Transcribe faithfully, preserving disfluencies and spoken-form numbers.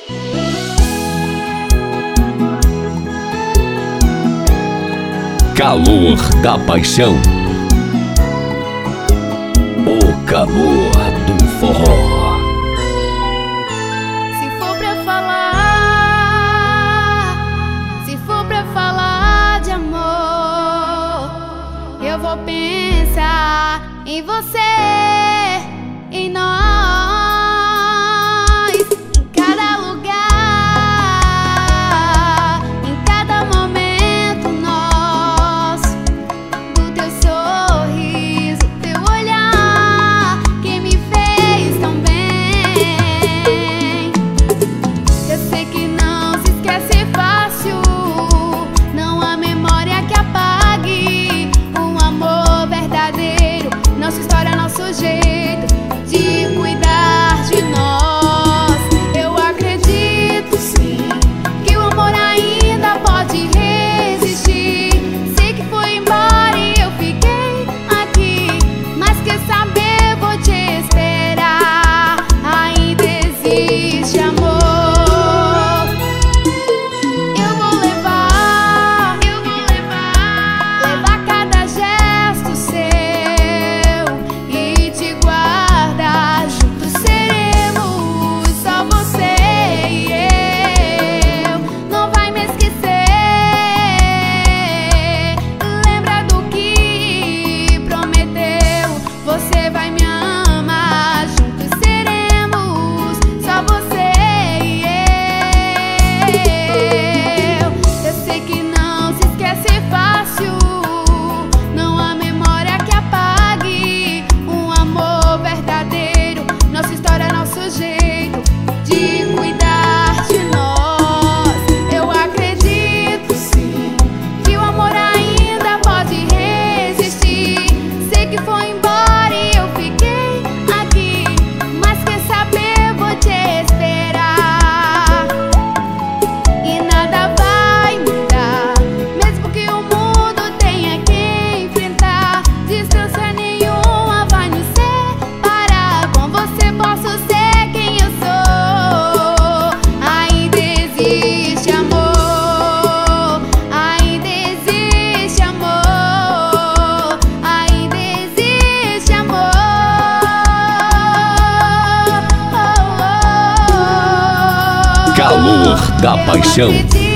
Calor da paixão, o calor do forró. Se for pra falar, se for pra falar de amor, eu vou pensar em você, em nós. Nossa história, nosso jeito de cuidar de nós. Eu acredito sim que o amor ainda pode resistir. Sei que foi embora e eu fiquei aqui, mas quer saber, vou te esperar. Ainda existe amor. Eu vou levar, eu vou levar, levar cada gesto seu. Você vai me amar, juntos seremos, só você e eu. Eu sei que não se esquece fácil, não há memória que apague um amor verdadeiro. Nossa história, nosso jeito de cuidar de nós. Eu acredito sim que o amor ainda pode resistir. Sei que foi embora, calor da paixão.